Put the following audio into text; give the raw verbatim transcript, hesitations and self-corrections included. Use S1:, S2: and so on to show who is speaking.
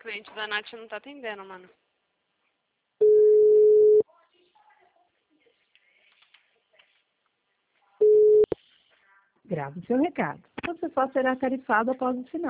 S1: cliente da Nath não tá atendendo, mano.
S2: Grave seu recado. Você só será tarifado após o sinal.